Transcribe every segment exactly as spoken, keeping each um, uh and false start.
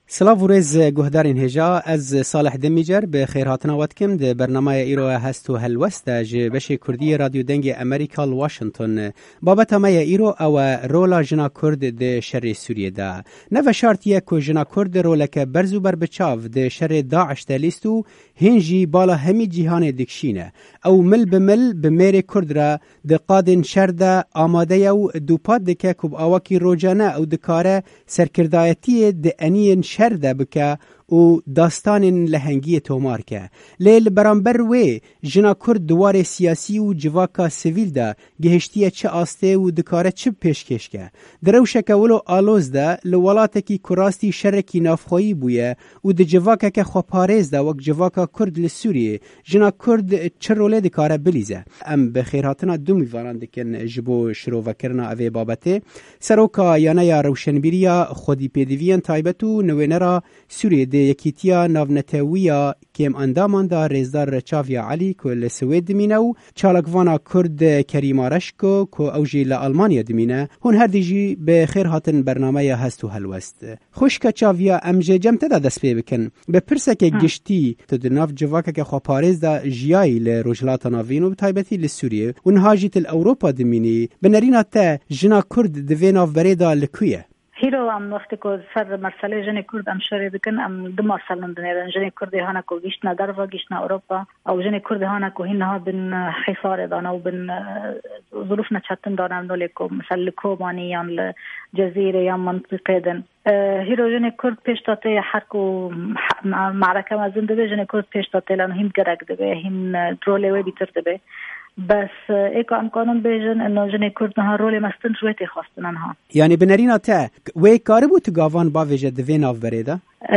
سلاو ورز گهدارین هجا از صالح دمیجر به خیرهاتنا واتکم ده برنامه ایرو هستو هلوست جه بشه کردی رادیو دنگ امریکا واشنطن بابت ما ایرو او رولا جنا کرد ده شر سوریه ده نو شرطیه که جنا کرد رولک برزو بر بچاو ده شر داعش تلیستو هنجی بالا همی جهان دکشینه او مل بمل بمیر کرد را ده قادن شر ده آماده او دوپاد دکه کب آواکی روجانه او دکاره سرکردایتی ده انین شر ده بکه و داستان لهنگی تومار که لیل برانبر وی جنا کرد دوار سیاسی و جواکا سیویل ده گهشتیه چه آسته و دکاره چه پیشکش که دروشک ولو آلوز ده لولاته کی کراستی شرکی نافخویی بویه و ده جواکا که خوپارز ده وک جواکا کرد لسوریه جنا کرد چه روله دکاره بلیزه ام بخیراتنا دو میوانان دکن جبو شروع وکرنا اوی بابته سروکا یانه یا روشنبیریا خودی پیدویان تایبتو نوینرا سوریه ده یکیتیا ناونتویا کم اندامان دا رزدار رچاویا علی که لسوید دمینه و چالکوانا کرد کریم آرشکو که اوجی لآلمانیا دمینه هون هر دیجی به خیر هاتن برنامه هستو هلوست خوشکا چاویا امجه جمته دا دست پی بکن به پرسه که گشتی تو دناف جواکه که خواه پارز دا جیایی لروجلات ناوین و بتایبتی لسوریه و نهاجیت الاوروپا دمینی بنرین تا جنا کرد دویناف بریدا لکویه هیرو ام وقتی که سر مرسله جن کرد ام شری بکن ام دو مرسله دنیرن جن کرد هانا کو گیشنا دروا گیشنا اوروبا او جن کرد هانا کو هینها بن حصار دانا و بن ظروف نچتن دانا نولی کو مثلا کوبانی یا جزیره یا منطقه دن هیرو جن کرد پیشتاته حرکو معرکه ما زنده جن کرد پیشتاته لانه هم گرگ دبه هم دروله و بیتر دبه بس ایکو امکانون بیجن انو جنی کرد نها رولی مستن شویتی خواستن انها یعنی بنرین تا وی کاری بود گاوان با ویجه دوین آف بریده؟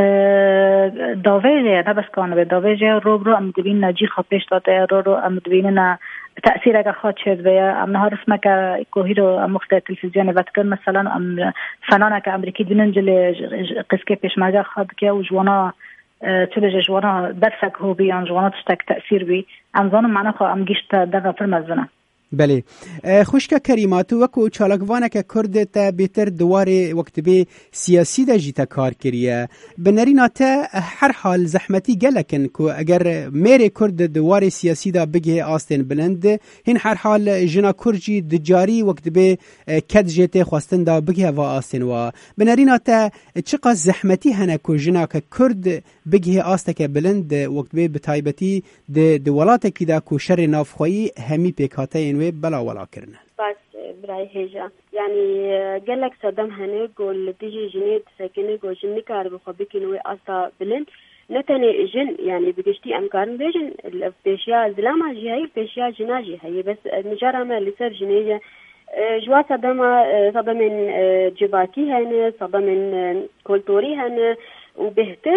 داویجه نه بس کانو به داویجه رو برو ام دوین نجی خواه پیش داده رو رو ام دوین نا تأثیر اگه خواد شد بیا ام نها رسمه که ایکو هیرو ام مختار تلفزیونی وطکن مثلا ام فنانه که امریکی دونن جلی قسکه پیش مگه خواد که و جوانا تلج جوانا برفك هو بيان جوانا تشتك تأثير بي ام زانم معنا خو ام گشت دغه فرمزنه بله خوشکا کریماتو وکو چالکوانه که کرد تا بیتر دواره وقت به سیاسی دا جیتا کار کریه بنرینا تا هر حال زحمتی گلکن که اگر میره کرد دواره سیاسی دا بگه آستین بلند هین هر حال جنا کرجی دجاری وقت به کد جیتا خواستن دا بگه و آستین و بنرینا تا چقا زحمتی هنه که جنا که کرد بگه آسته که بلند وقت به بتایبتی دولات که دا که شر نافخوایی همی پیکاته این بلا ولا كرنا بس براي هجا يعني قال لك صدام هني قول تيجي جنيد ساكنه قول جني كار بخبيك انه اصلا بلند نتني جن يعني بقشتي امكان بيجن البيشيا زلامه جي هي البيشيا جناجي هي بس مجرمه اللي صار جنيه جوا صدام صدام من جباتي هنا صدام من كولتوري هنا وبهتر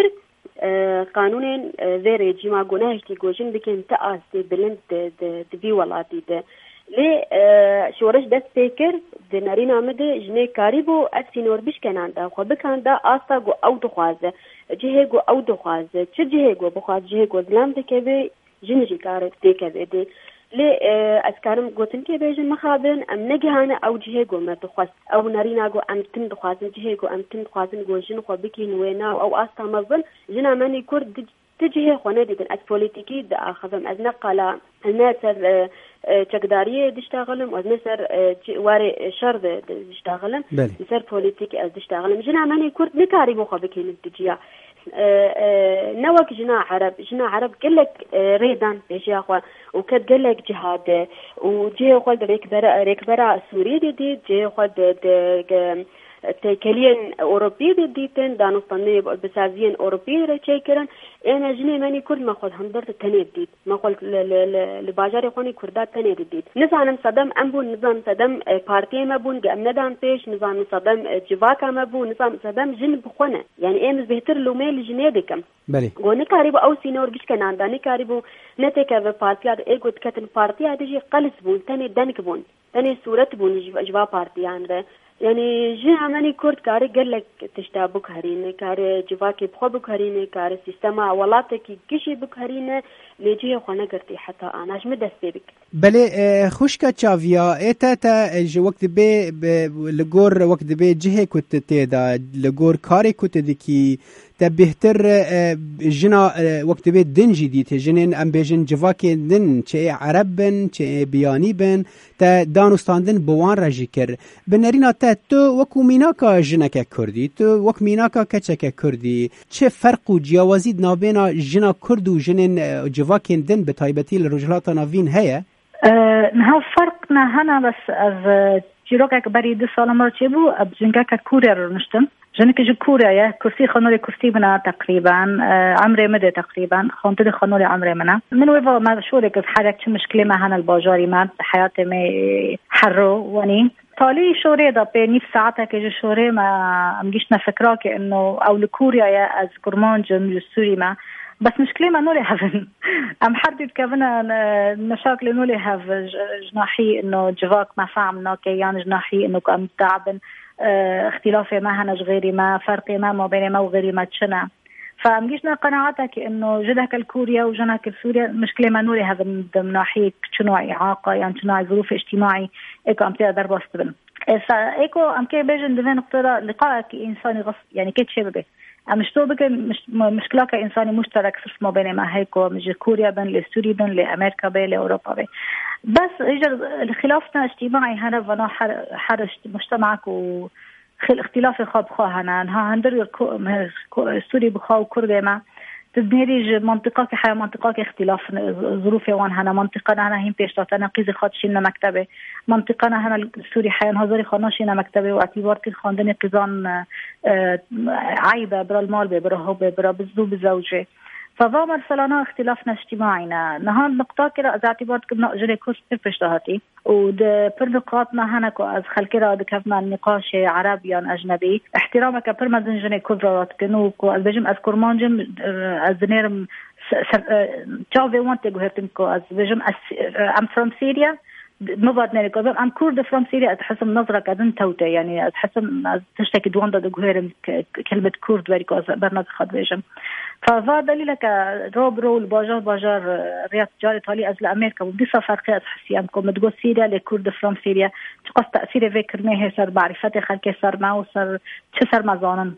قانون ذي جما قناهتي قوجن بكين تأسي بلند دبي ولاتي ده لي شورش دست فكر دنارين عمده جنيه كاريبو أكسينور بيش كان ده خو بكان ده آستا جو أو دخوازه جهه جو أو دخوازه چه جهه جو بخواز جهه جو زلام دكبه جنجي كارب دكبه ده لي أسكارم قوتن كبه جن مخابن أم نجهانه أو جهه جو ما دخواز أو نارينا جو أم تن دخوازن جهه جو أم تن دخوازن جو جن خو بكين وينا أو آستا مظن جنا ماني كرد تجهه خونه دیدن از پولیتیکی دا آخذم از نقلا الناس چقداریه دشتغلم و از نسر واري شر دشتغلم نسر پولیتیکی از دشتغلم جنا ماني كرد نكاري بوخا بكين الدجيا نوك جنا عرب جنا عرب قلك ريدان بيش يا اخوان وكد قلك جهاد وجي خد ريكبرا ريكبرا سوري دي جي خد تكلين أوروبي ديتن دانو صنيب بسازين أوروبي رشيكرن أنا جني ماني كل ما خد هندرت تنيد ديت ما قلت لباجاري خوني كردات تنيد ديت نظام صدام أمبون نظام صدام بارتي ما بون جام ندان فيش نظام صدام جواكا ما بون نظام صدام جن بخونه يعني أمس بهتر لو ميل جنيدكم بله قوني كاريبو أو سينور بيش كنان داني كاريبو نتكا في بارتيات إيجود كتن بارتيات يجي قلس بون تاني دانك بون تاني صورة بون جوا بارتيان ده يعني جي عماني كورد كاري قال لك تشتابك هرينة كاري جواكي بخوبك هرينة كاري سيستما ولاتك كشي بك هرينة ليجي خوانا قرتي حتى أنا شمد السيبك بله خوشكا تشافيا ايتا تا وقت بي لغور وقت بي جهه كنت تيدا لغور كاري كنت ديكي تا بهتر جنا وقت بي دنجي دي تجنين ام بيجن جواكي دن چه عرب بن چه بياني بن تا دانستاندن بوان رجيكر بنرينا تا تو وكو ميناكا جنكا كردي تو وك ميناكا كچكا كردي چه فرق و جیاوازید نابینا جنا کرد و جنین جواكي دن بتايبتي لرجلات ناوين هيا؟ نها فرقنا هنا بس از جيروكا بري دو سال مرتي بو بجنكا كوريا رنشتم جنك جو كوريا يا كرسي خنوري كرسي بنا تقريبا عمري مدى تقريبا خنتي خنوري عمري منا من ويفا ما شورك حاجه مشكله ما هنا الباجاري ما حياتي ما حرو وني طالي شوري دا بنيف ساعتها كجو شوري ما امجيشنا فكراك انه او لكوريا يا از كرمان جم سوري ما بس مشكلة ما نولي هفن أم حدد كفنا مشاكل نولي هف جناحي إنه جواك ما فهمنا كيان جناحي إنه كم تعبن اه اختلافي ما هنج غيري ما فرقي ما ما بيني ما وغيري ما تشنا فمجيشنا قناعتك إنه جدك الكوريا وجنك السوريا مشكلة ما نولي هفن من ناحية شنو إعاقة يعني شنو ظروف اجتماعي إيكو أم تقدر بستبن إيكو أم كي بيجن دفن اقتراء لقائك إنساني غص يعني كيت شبابه مش تو بك مش مشكلة كإنساني مشترك صرف ما بين ما هيكو مش كوريا بين لسوريا بين لأمريكا بين لأوروبا بين بس إجا خلافنا اجتماعي هنا فنا حر مجتمعك و خل اختلاف خاب خوا هنا ها هندر سوري بخاو كردي ما تدنيريج منطقة كحياة منطقة كاختلاف ظروف وان هنا منطقة هنا هم بيشتاتنا قيزي خاتشينا مكتبة منطقة هنا السوري حياة هزاري خاناشينا مكتبة واعتبار كل خاندني قيزان عيبة برا المال برا هوبة برا بزدو بزوجة فضامر سلانا اختلافنا اجتماعينا نهان نقطة كده از اعتبار كنا اجري كورس بفشتهاتي ود پر نقاطنا هنا كو از خلكرا دكفنا النقاش عربي اجنبي احترامك پر مزن جني كودرات كنو كو از بجم از كرمانجم از نيرم تشافي وانت غهرتن كو از بجم ام فروم سوريا مباد نيركو ام كورد فروم سوريا تحسم نظرك ادن توته يعني تحسم تشتكي دوان دو غهرم كلمه كورد بريكو برنامج خد بجم فهذا دليلك روب رول باجار باجار رياض تجاري تالي أزل أمريكا وبديسة فرقية حسيامكم تقول سوريا لكورد فرام سوريا تقص تأثير فكر مه صار معرفة خلك صار ما وصار شو صار مزانا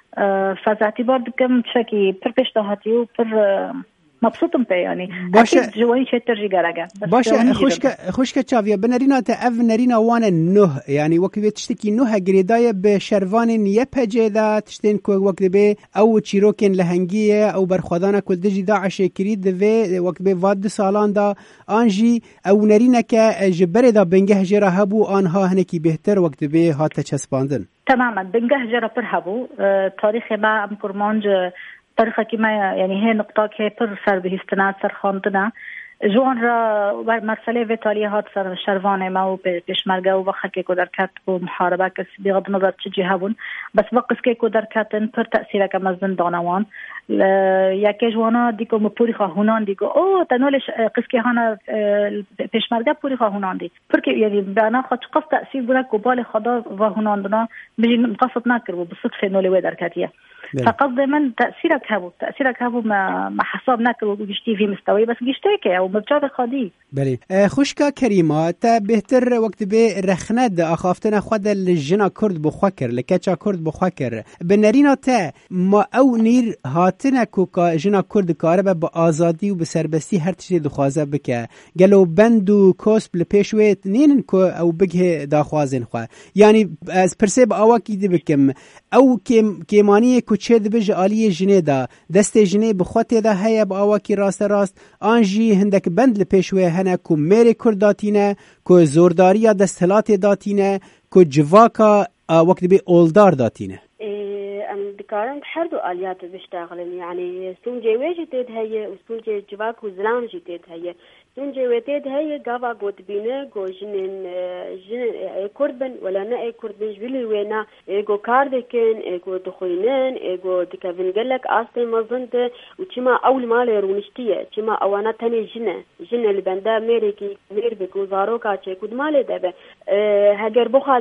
فذا اعتبار دكم شكي بر بيشتهاتي وبر مبسوطم به يعني باشه جوانی چه ترجی گرگه باشه خوشک خوشک چاویا بنرینا ته اف نرینا وان نه يعني وقت تشتكي نه گریدای به شروان یپجه دا تشتین کو وقت به او چیروکن لهنگیه او برخدانه کو دجی داعش کرید و وقت به واد سالان دا انجی او نرینا که جبر دا بنگه جرا هبو آنها هنکی بهتر وقت به هات چسباندن تماما بنگه جرا پر هبو تاریخ ما ام کرمانج طريقة كما يعني هي نقطة كي بر سر بهستنا سر خاندنا جوان را مرسله في تاليهات سر شروانه ما و بشمرگه و وقت که کدر کت و محاربه کس بغض نظر چه جهبون بس وقت که کدر کتن پر تأثیره که مزن دانوان یکی جوانا دیگو مپوری خواهونان دیگو او تنولش قس که هانا پشمرگه پوری خواهونان دی پرکه یعنی بانا خواهد قصد تأثیر بوده کبال خدا و هونان دنا بجی مقصد نکر و بصدفه نولی ویدر کتیه فقصد من تأثيرك هبو تأثيرك هبو ما ما حساب ناكل وجشتي في مستوي بس جشتيك أو مبجار خادي بله خوشكا كريمة تا بهتر وقت به رخند أخافتنا خود الجنا كرد بخوكر لكتشا كرد بخوكر بنرينا تا ما أو نير هاتنا كوكا جنا كرد كاربا بآزادي وبسربستي هر تشي دخوازه بك قالوا بندو كوسب لبيشويت نين كو أو بجه داخوازن خوا يعني از برسيب أواكي دي بكم أو كم كيمانية چه دبج آلی جنه دا دست جنه بخوته دا هیا با آواکی راست راست آنجی هندک بند لپیشوه هنه که میری کرد داتینه که زورداری دستلات داتینه که جواکا وقت بی اولدار داتینه ام دكارن بحردو آليات بيشتغلن يعني سونجي ويجتيد هي وسونجي جواك وزلام جتيد هي سونجي ويتيد هي قابا قوت بينا قو جنين جنين كردبن ولا نا كردبن جبيلي وينا ايقو كاردكين ايقو دخوينين ايقو دكافين قلك آستي مظنده وچما اول مالي رونشتيه چما اوانا تاني جنة جنة اللي بندا ميريكي مير بك وزاروكا چه كود مالي دابه هاگر بخازك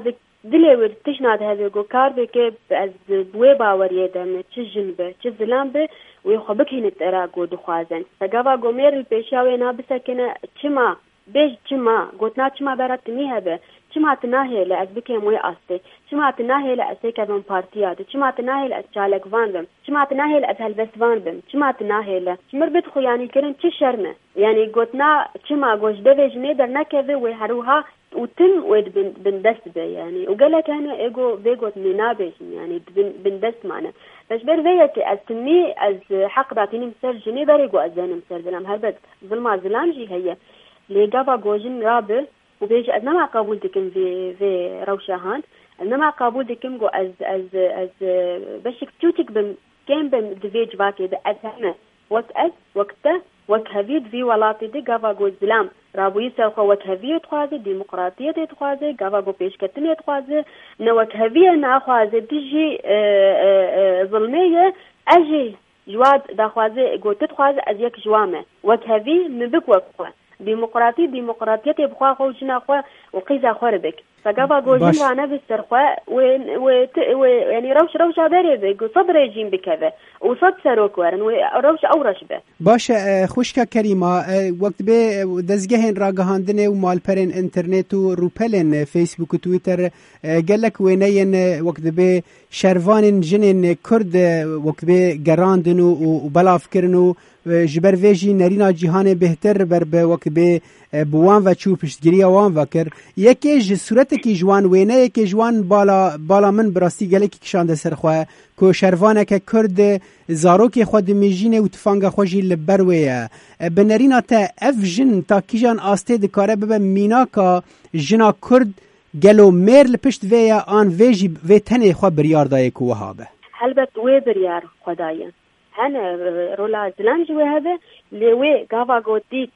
دلی ورتشناد هذا جو کار بکه از بوی باوریه دم چه جنبه چه زلام به و خو بکینه ترا گو دخوازن فگاوا گومر پیشاوی نا بسکنه چما بیج چما گوتنا چما برات نیه چما تناهی ل از بکه موی استه چما تناهی ل از کدوم پارتیات چما تناهی ل از چالک وان بم چما تناهی ل از هلبسوان بم چما تناهی ل مر بت خو یعنی کرن چه شرمه یعنی گوتنا چما گوش دوج نه در نکوي و هروها وتم ود بن بن دست به يعني وقال كان ايجو بيجوت منابش يعني بن بن دست معنا بس برفيت از تمي از حق داتيني مسر جني بريجو ازان مسر زلام هربت ظلم زلام جي هي اللي جابا جوجن رابع وبيجي أنا ما قبول دكم في في روشهان أنا ما قبول دكم جو از از از بشك توتك بم كم بم دفيج باكي ده أسمه وقت أز وقته وقت هفيد في ولاتي دي جابا جو زلام رابوی سرخو وکهویه تخوازه دیمقراطیت تخوازه گاوا گو پیشکتنی تخوازه نو وکهویه ناخوازه دیجی ظلمیه اجی جواد داخوازه گو تتخوازه از یک جوامه وکهوی مبک وکوه دیمقراطی دیمقراطیت بخوا خو جنا خو وقيزا خربك فقابا جوجين وانا بالسرخوا و و يعني روش روش داري بك صبر يجين بكذا وصد سروك ورن وروش اورش به باش خوشكا كريمه وقت به دزگهن راگهاندنه و مالپرن انترنت و روپلن فيسبوك و تويتر قالك وينين وقت به شروان جنن كرد وقت به گراندن و بلاف کرنو جبر ویجی نرینا جهان بهتر بر به وقت به بوان و چو پشتگیری وان وکر یکی ج صورت کی جوان وینه یکی جوان بالا بالا من براستی گله کی کشانده سرخوا کو شروانه که کرد زارو کی خود میجینه و تفانگ خوجی لبرویه بنرینا تا اف جن تا کیجان آسته د کاره به مینا کا جنا کرد گلو میرل پشت ویا آن ویجی و تنه خو بریار دای کو وهابه هلبت و بریار خدایا هنا رولا زلانجي وهذا اللي وي قافا قوتيك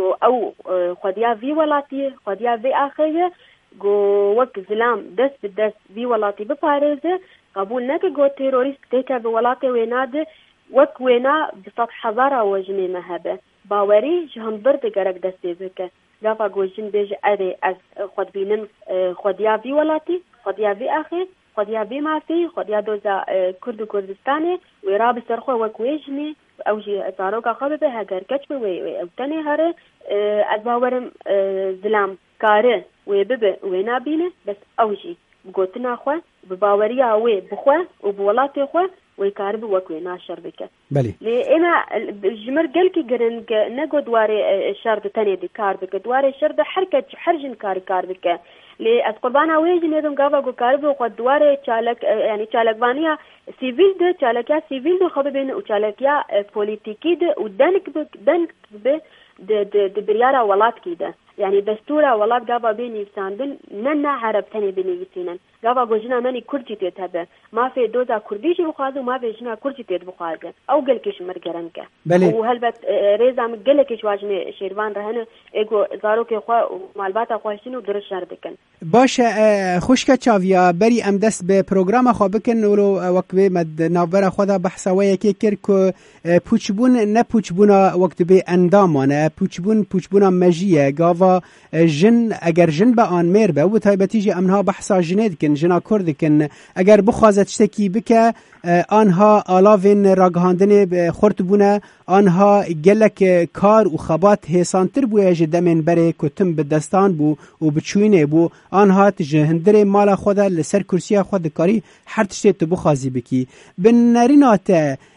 أو خديا في ولاتي خديا في آخرية جو وك زلام دس بدس في ولاتي بباريزة قبول نك جو تيروريست تيكا بولاتي ويناد وك وينا بسطح حضارة وجني مهبة باوري جهم برد قرق دستي بك قافا قوجين بيج أري أز خد بينم خديا في ولاتي خديا في آخر خديا بما في خديا دوزا كرد كردستاني ويراب سرخو وكويجني او جي صاروكا خببه هاجر كتب وي او تاني هره از باورم زلام كاره ويبه وينابينه بس او جي بقوتنا خو بباوريا وي بخو وبولاتي خو ويكارب وكوي ناشر بك بلي لأنا جمر قلكي قرن نقود واري الشرد تاني دي كاربك دواري الشرد حركة حرجن كاري كاربك لي أتقربانا ويجن يدوم قابا قو كارب وقد دواري چالك يعني چالكوانيا سيفيل ده چالكيا سيفيل ده خببين وچالكيا بوليتيكي ده ودنك بك دنك به د د بريارا ولات كده يعني دستورا ولات قابا بيني ساندن ننا عرب تاني بيني سينن قابا جوجنا ماني كردي تتبع ما في دوزا كرديش بخازو ما في جنا كردي تت بخازو او قلكش مرقرنك وهلبت ريزا مقلكش واجني شيروان رهن ايغو زاروكي خو مالباتا خوشينو درش شردكن باش خوشکا چاویا بری ام دست به پروگرام خو بکن ولو وقت به مد ناور خدا بحثا و یکی کر کو پوچبون نه پوچبونا وقت به اندامانه پوچبون پوچبونا مجیه گاوا جن اگر جن به آن مر به و تایبتیجی امنها بحثا جنید کن جنا کرد کن اگر بخوازت شتکی بکه آنها آلاوین راگهاندن خورت بونه آنها گلک کار و خبات حسانتر بویه جدمن بره کتم به دستان بو و بچوینه بو آنها تجهندر مال خود لسر کرسی خود کاری هر تشتی تو بخوازی بکی بنرینات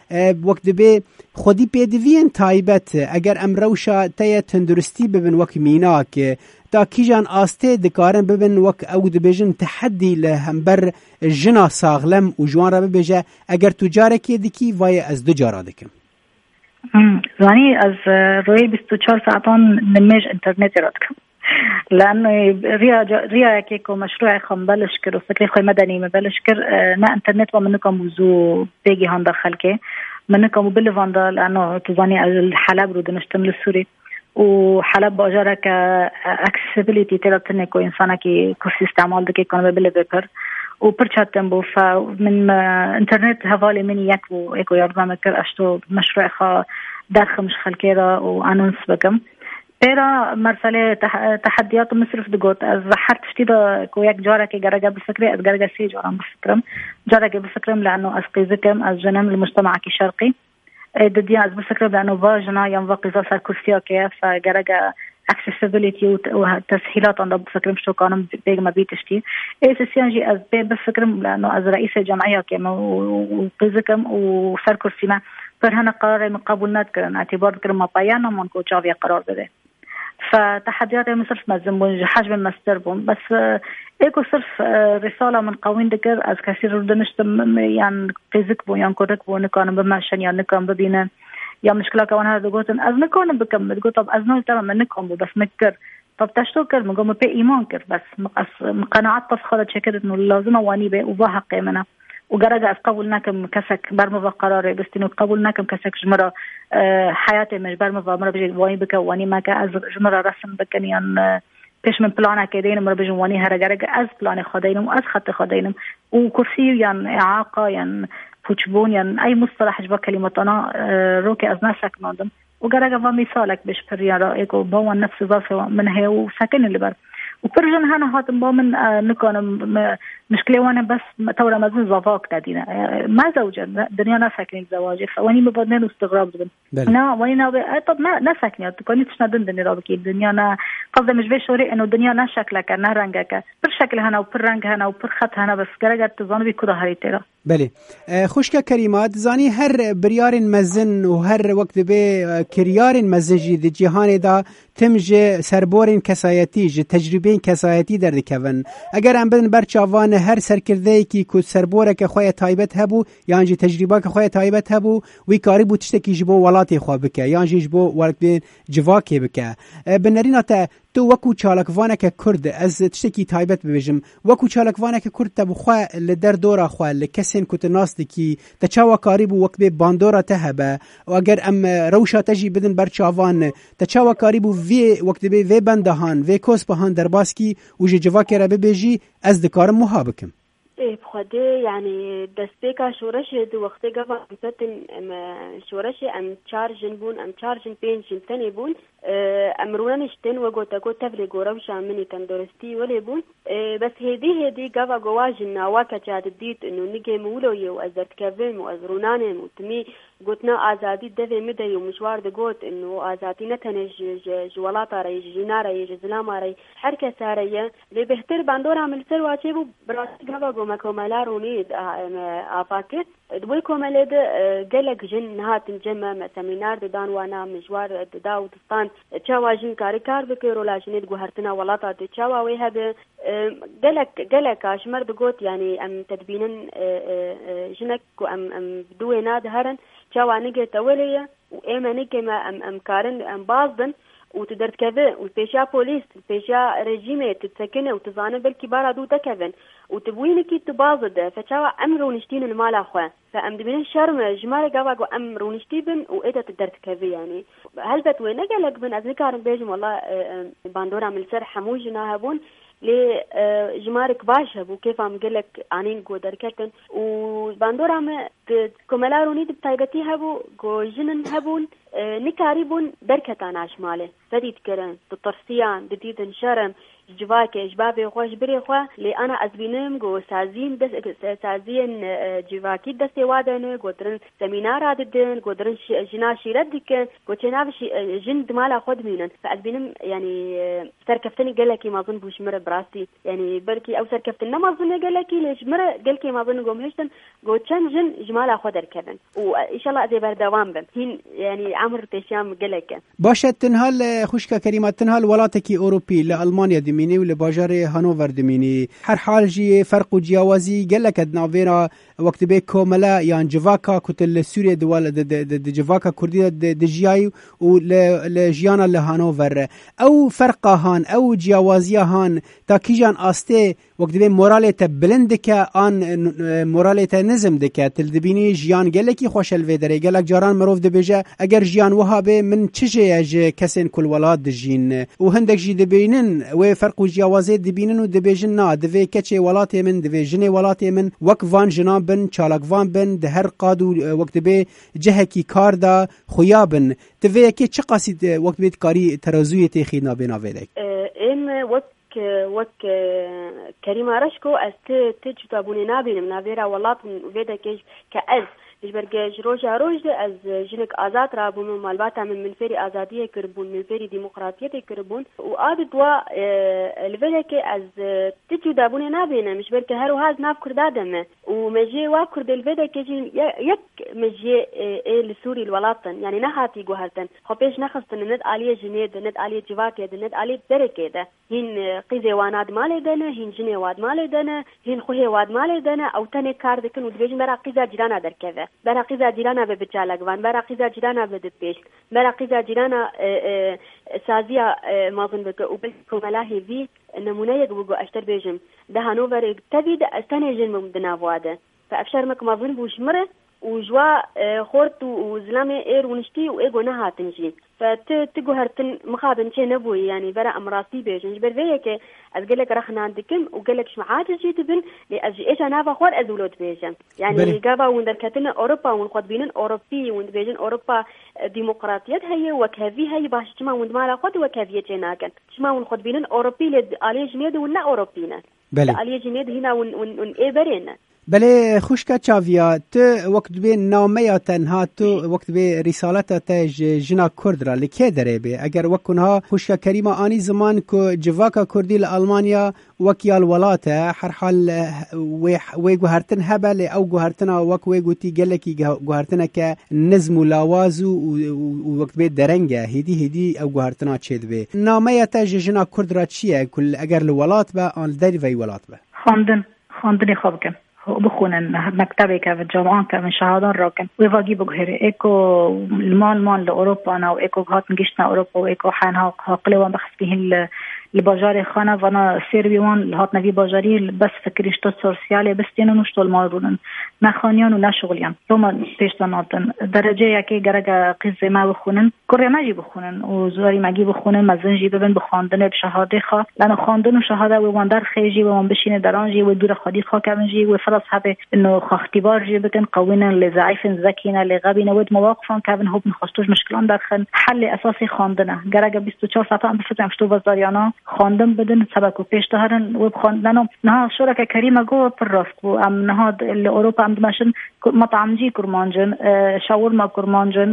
وقت به خودی پیدوین تایبت اگر امروشا تای تندرستی ببن وک میناک تا کیجان آسته دکارن ببن وک او دبیجن تحدی لهمبر جنا ساغلم و جوان را ببیجه اگر تجاره که دکی وای از دو جارا دکم زانی از روی بیست و چهار ساعتان نمیج انترنت را دکم لأنه ريا ريا كيكو مشروع خم بلش كر وفكري خوي مدني ما بلش كر نا انترنت ومنكم وزو بيجي هون دخل كي منكم وبالفاندا لأنه تظني الحلب رود نشتم للسوري وحلب بأجارة كاكسسبيليتي تلاتني كو إنسانا كي كرسي استعمال دكي كانوا بالبيبر وبرشاتن بو فمن انترنت هفالي مني يكو يكو يرضى مكر أشتو مشروع خا داخل مش خلكيرا وأنونس بكم ترى مرسله تحديات مصر في دقوت از حرت شتيدا كوياك جارك جرجا بفكري از جرجا سيج ولا بفكرم جارك بفكرم لانه اسقيزكم از جنم المجتمع الشرقي دديا از بفكرم لانه باجنا ينفق اذا صار كرسيا كيف جرجا accessibility وتسهيلات عند بفكرم شو كانوا بيج ما بيتشتي ايه سيانجي از بفكرم لانه از رئيس الجمعيه كما وقيزكم وصار كرسينا فرهنا قرار مقابلنات كان اعتبار كرما بايانا مونكو جافيا قرار بده فتحديات مصر مزمون حجم مستربون بس ايكو صرف رساله من قوين دكر از كثير ردنشت يعني قيزك بو يعني كورك بو نكون بماشن يعني نكون ببينا يا مشكله كون هذا قوتن از نكون بكم بتقول طب از نو تمام نكون بس نكر طب تشتوكر مقوم بي ايمان كر بس مقناعات تفخرت شكل انه لازم واني بي وباها قيمنا وجرجا قبولنا كم كسك برمضة قرار بس إنه قبولنا كم كسك جمرة أه حياتي مش برمضة مرة بيجي واني بك واني ما كأز جمرة رسم بكني عن كش من بلانا كدين مرة بيجي واني هرا جرجا أز بلان خدينهم وأز خط خدينهم وكرسي يعني إعاقة يعني فوتشبون يعني أي مصطلح جبا كلمتنا أه روكي أز ناسك نادم وجرجا فمثالك بيش بريان رأيك وبوا نفس ظافة من هي وسكن اللي بر وبرجن هنا هات من آه نكون مشكلة وانا بس تورا مزن زواج تدينا آه ما زوجة دنيا نسكني الزواج فواني مبادئ واستغراب دبن نا واني نا طب ما نسكني تكوني تشندن دنيا رابكي الدنيا نا قصد مش بيشوري انه الدنيا نشكلك نهرنجك برشكل هنا وبررنج هنا وبرخط هنا بس جرجة تزانو بيكودا هريتيرا بله خوشکا کریمات زانی هر بریار مزن و هر وقت به کریار مزنجی دی جهان دا تمج سربورین کسایتی ج تجربین کسایتی در دکون اگر ام بدن برچاوان هر سرکرده کی کو سربوره که خوی تایبت هبو یان جی تجربه که خوی تایبت هبو وی کاری بو تشتکی جبو ولاتی خو بک یان جی جبو ولک بین جواکی بک بنرینات تو وکو چالکوانه که کرد از تشتکی تایبت ببیجم وکو چالکوانه که کرد تبو خو لدر دورا خو لکسین کوت ناس دکی تچاوا کاری بو وک به باندورا تهبه و اگر ام روشا تجی بدن برچاوان تچاوا کاری بو وی وقت به وی بندهان وی کوس بهان در باسکی و جواکی را ببیجی از دکارم محابکم ايه بخدي يعني دستيكا شورشة دو وقتي قبل فتن شورشة ام تشارجن بون ام تشارجن بينشن تاني بون امرونا نشتن وقوتا قوتا فلي قوروشا مني تندورستي ولي بون بس هدي هدي قبل قواجنا واكا جاد الديت انو نجي مولوي وازرت كافيم وازروناني وتمي قوتنا آزادي دفي مدى ومشوار دي قوت انو آزادي نتنج جوالاتا ري جينارا ري جزلاما ري حركة سارية لي بهتر باندور عمل سر واجبو براسي قبل ما كومالا روني آفاكر دوي كومالا قلق جن نهات جمع سمينار دان وانا مشوار دا ودستان تشاوا جن كاري كار بكيرو لاجنيد قهرتنا ولاتا دي تشاوا ويهب قلق قلق اشمر دقوت يعني ام تدبينن جنك ام ام دوينا دهرن تشاوا نجي تولية وايما نجي ما ام ام كارن ام بازدن وتدرت كذا وتبيشا بوليس تبيشا رجيمة تتسكنه وتزانه بالكبار دو تكذن وتبوينكي تبازد فتشاوا أمر ونشتين المال أخوة فأم دبين الشرم جمال جواق أمر ونشتيبن وإذا تدرت كذا يعني هل بتوين نجلك من أذكار بيجم والله باندورا من سر حموجنا هبون لي جمارك باش هبو كيف عم قلك عنين جو دركتن وباندورا ما كملاروني بتايبتي هبو جو جنن هبون نكاريبون دركتان عشماله فديت كرن تطرسيان دديدن شرم جواك اجبابي خوش بري خو لي انا ازبينم جو سازين دس سازين جواكي دس وادن قدرن سمينار عددن قدرن جنا شيردك قتناف جند مالا خد مينن فازبينم يعني سركفتني قالكي ما اظن بوش مره براستي يعني بركي او سركفتنا ما اظن قالكي ليش مره قالكي ما اظن قوم هشتن جو تشن جن جمالا خد ركبن وان شاء الله زي بردوام بن هين يعني عمر تشام قالك باشد تنهال خوشكا كريمات تنهال ولاتكي اوروبي لالمانيا دميني ولا باجار هانوفر دميني هر حال جي فرق وجياوازي قالك نافيرا وقت بي كوملا يعني جواكا كتل سوريا دول د جواكا كرديه د جياي ولجيانا لهانوفر او فرقه هان او جياوازيا هان تا كيجان استي وقت بي موراليتا بلندك ان موراليتا نظم دك تلدبيني جيان قالك خوش الفيدري قالك جاران مروف دبيجا اگر جيان وهابه من تشجي كسن كل ولاد دجين وهندك جي دبينن و فرق و جیاوازی دبینن و دبیجن نا دوی کچه ولاتی من دوی جنه ولاتی من وک وان جنان بن چالک وان بن ده هر قادو وقت به جهه کی کار دا خویا بن دوی که چه قصید وقت بیت کاری ترازوی تیخی نابینا ویدک ام وک وک کریم رشکو از تج تابونی نابینم نابیرا ولات ویدک که از برگه روزا روز از جنك آزاد رابون مالبات من من فيري آزادية كربون من فيري ديمقراطية كربون وآد دوا الفلك از تجو دابوني نابينا مش بركه هرو هاز ناف كردادم ومجي واكرد الفلك يك مجي ايه لسوري الولاطن يعني نهاتي جوهرتن خبيش نخستن ند عليه جنيد ند عليه جواكه ند عليه بركه ده هين قيزي واناد مالي دنا هين جني واد مالي دنا هين خوهي واد مالي دنا او تاني كاردكن ودبيجن برا قيزا جيرانا دركه برا قيزا جيرانا ببجالقوان برا قيزا جيرانا بدبيش برا قيزا جيرانا سازيا مازن بك وبلكو ملاهي في نمونه يقبقو اشتر بيجم ده هانوفر تبيد استنجن ممدنا فواده فافشار مك مازن بوشمره وجوا خورت وزلامي اير ونشتي وايغو نهاتنجي فتتجو هرتن مخابن شي نبوي يعني برا امراسي بيجن جبر فيك ازقلك رخنا عندكم وقالك شمعات جيت بن لاجي ايش انا فخور ازولود بيجن يعني جابا وندركتنا اوروبا ونقدبين اوروبي وندبيجن اوروبا ديمقراطيات هي وكافي هي باش تما وند مالا خد وكافيه جناكن تما ونقدبين اوروبي لالي جنيد ونا اوروبينا بله الي جنيد هنا ون ون اي برينا بله خوشکا چاویا تو وقت به نامه تنها تو وقت به رسالت تا جنا کرد را لکه داره به اگر وکنها خوشکا کریما آنی زمان که جواکا کردی لالمانیا وکیال ولات هر حال وی گوهرتن هبل او گوهرتنا وک وی گوتی گلکی گوهرتنا که نظم و لاوازو و وقت به درنگه هدی هدی او گوهرتنا چید به نامه تا جنا کرد را چیه کل اگر لولات با آن دری وی ولات با خواندن خواندن خواب کن بخونن مكتبي كف الجامعة كف شهادة راكن ويفاجي بجهري إيكو المال مال لأوروبا أنا وإيكو هات نجشنا أوروبا وإيكو حانها قلوا بخس فيهن الباجاري خانة فأنا سيربيوان لهات نبي باجاري بس فكريش سوسيالي بس تينا نشتغل مارونن ما خانيان ولا شغليان ثم بيشتناتن درجة يكي جرجة قزة ما بخونن كوريا ما جي بخونن وزواري ما جي بخونن مزنجي ببن بخاندن بشهادة خا لأن خاندن وشهادة وواندر خيجي ووان بشين درانجي ودور خدي خا كمنجي وفرص هذا إنه خا اختبار جي بكن قوينا لضعيف ذكينا لغبي نود مواقفا كابن هو بنخستوش مشكلان درخن حل أساسي خاندنه جرجة بیست و چهار ساعة عم بفتح مشتو وزاريانا خواندن بدن سبک و پیش دهرن و بخواندن نه شرکه کریمه گو پر راست و ام نه اروپا ام دمشن مطعمجی کرمانجن شاورما کرمانجن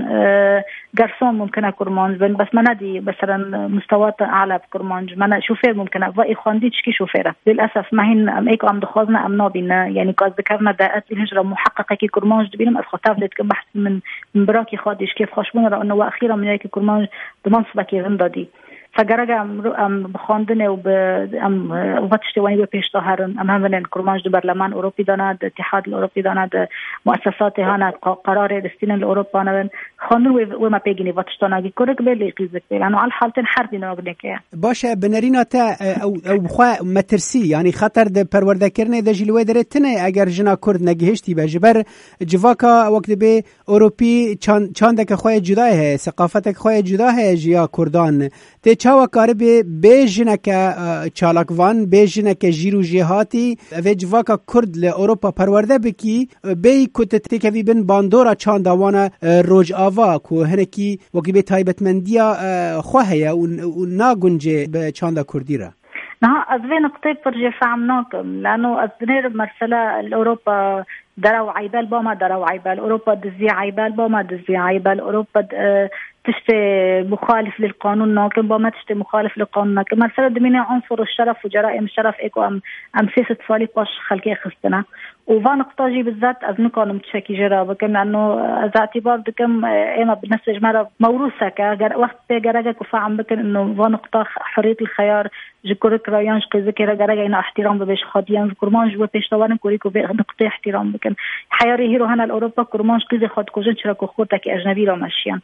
گرسون ممکنه کرمانجن بس من ندی مثلا مستویات اعلى کرمانجن من شوفر ممکنه و ای خواندیش کی شوفره للاسف ما هن ام ایک ام دخوازنا ام نابینا يعني قاعد ذكرنا دائره الهجره محققه كي كرمانج دبينم از خطاب لتكم بحث من من براكي خادش كيف خشمون را انه واخيرا من هيك كرمانج دمنصبه كي غندادي فجرجة أم بخاندنه وب أم وبتشتواني ببيشتهرن أم همن كرمانج البرلمان الأوروبي دانا الاتحاد الأوروبي دانا مؤسسات هانا قرار دستين الأوروبا أنا خاندن وما بيجيني بتشتنا كورك بيلي قيزك لأنه على الحالتين حربي نوعدنك باشه بنرينا تا أو أو بخوا مترسي يعني خطر ده پرورده كرنه ده جلوه داره تنه اگر جنا کرد نگهشتی به جبر جواکا وقت به أوروبي چان چاندك خواه جدا ہے ثقافتك خواه جدا ہے جیا کردان ته چاوا کار به بیجنک چالاکوان بیجنک جیرو جهاتی و جواکا کرد ل اروپا پرورده بکی بی کت تکوی بن باندورا چاند وانا روج آوا کو هنکی وکی به تایبتمندیا خواهیا و ناگنجه به چاند کردی را نه از وی نقطه پرجه فهمناکم لانه از نیر مرسله الاوروبا درو عيبال باما درو عيبال أوروبا دزي عيبال باما دزي عيبال أوروبا تشتي مخالف للقانون ناكم باما تشتي مخالف للقانون ناكم مرسلة دمينة عنصر الشرف وجرائم الشرف إيكو أم أم سياسة فالي باش خلقية خستنا وفان نقطاجي بالذات أز نكانم تشكي جرابكم لأنه از اعتبار دكم إيما بنسج مرة موروثة كا وقت بيجرجا كفا عم بكن إنه فان نقطة حرية الخيار جكورك ريانج كذكر جرجا إنه احترام ببيش خاديان كرمانج وبيشتوارن كوريكو بنقطة احترام بكن حياري هيرو هنا الأوروبا كرمانج قيزي خاد كوجن شركو خورتك أجنبي را ماشيان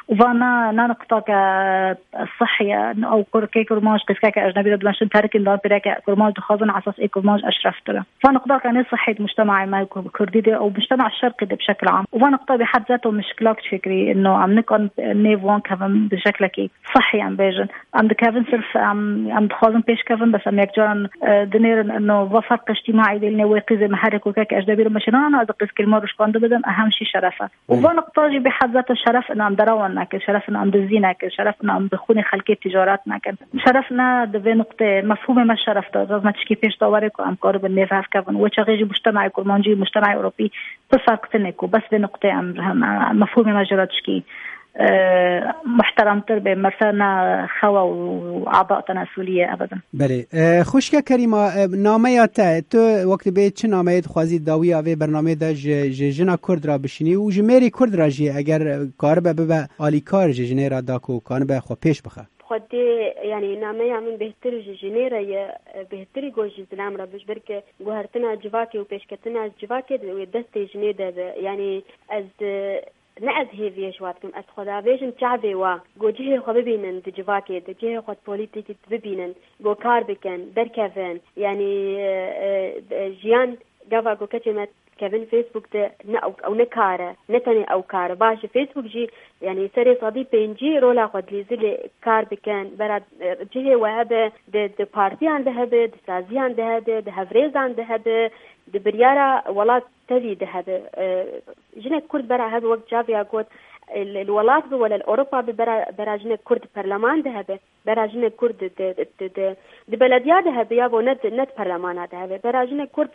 وفانا نقطة كالصحية أو كركي كرماج قسكا كأجنبي بدنا شن تارك دار براك كرماج دخازن على أساس إيه كرماج أشرف ترى فنقطة كان صحة مجتمعي ما كردي أو مجتمع الشرقي بشكل عام وفنقطة بحد ذاته مشكلات فكري إنه عم نكون نيفون كفن بشكل كي صحي عم بيجن عم كفن صرف عم عم دخازن بيش كفن بس عم يكجرن دنير إنه وفرق اجتماعي دلنا وقيزة محرك وكاك أجنبي لما شنو أنا إذا قيس كل مرة شكون بدهم أهم شيء شرفه وفنقطة جي بحد ذاته شرف إنه عم درونا كل شرفنا عم دزينا كل شرفنا عم بخوني خلقية تجاراتنا كل شرفنا دبي نقطة مفهومة ما شرف لازم تشكي بيش طوارئ وعم قارب النفاف كفن وشغيجي مجتمعي كرمانجي مجتمعي أوروبي بفرق تنكو بس بنقطة عم مفهومة ما جرى تشكي أه محترم تربي مرسلنا خوا وأعضاء تناسلية أبدا. بله خوشك كريمة نامه تا تو وقت بيت چه نامه خوازی داوی آوی برنامه دا جنا کرد را بشینی و جمهوری کرد را جی اگر کار به به عالی کار جنه را داکو کار به خو پیش بخه. خودی یعنی نامه من بهتر جنه را بهتری گوش زلام را بش برکه گوهرتنا جواکی و پیشکتنا جواکی و دست جنه ده یعنی از نعز هذي شواتكم أس خدا بيجن شعبي وا جو جهة خو ببينن دجواكي دجهة خو بوليتيكي ببينن جو كاربكن دركفن يعني جيان جافا جو كتمت كفن فيسبوك ده أو أو نكارة نتني أو كارة باش فيسبوك جي يعني سري صديق بينجي رولا خد ليزلي كاربكن برا جهة وهذا د د بارتي عنده هذا د سازي عنده هذا د هفريز عنده هذا د بريارة ولا تبي ده هذا جنة كرد برا هذا وقت جافيا قد الولايات ولا الأوروبا برا برا جنة كرد برلمان ده هذا برا جنة كرد د د د د بلديات ده هذا يابو نت نت برلمان ده هذا برا جنة كرد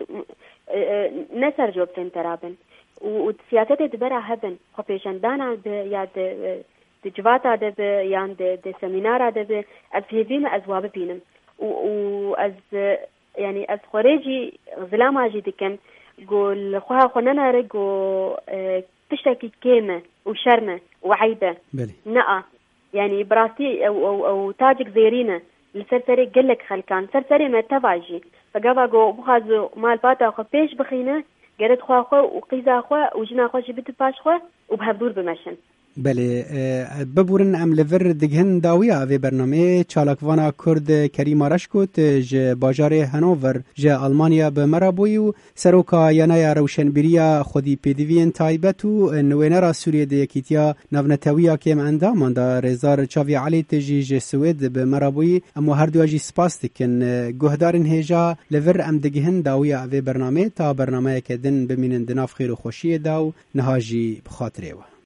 نسر جوب تنترابن والسياسات برا هذا خبيشان دانا يا د د جواتا ده يا د د سمينار ده أفهمين أزواب بينهم وأز يعني أز خارجي ظلام عجيد كم قول خوها خننا رجو تشتكي كيمة وشرمة وعيبة نقا يعني براسي أو أو أو تاجك زيرينا السرسري قلك خلكان سرسري ما تباجي فقابا جو بخازو مال باتا خو بيش بخينا قرد خوها خو وقيزا خو وجنا خو جبت باش خو وبهبدور بمشن بله ببورن ام لور دگهن داویا و برنامه چالاکوانا کرد کریم رشکوت ج باجار هانوور ج آلمانیا به مرابوی و سروکا یانای روشنبیریا خودی پیدوین تایبت و نوینرا سوریه د یکیتیا نونتویا کم اندامان دا رزار چاوی علی تجی ج سوید به مرابوی اما هر دو جی سپاس دکن گهدارن هجا لور ام دگهن داویا و برنامه تا برنامه کدن بمینن دناف خیر و خوشی داو نهاجی بخاطره و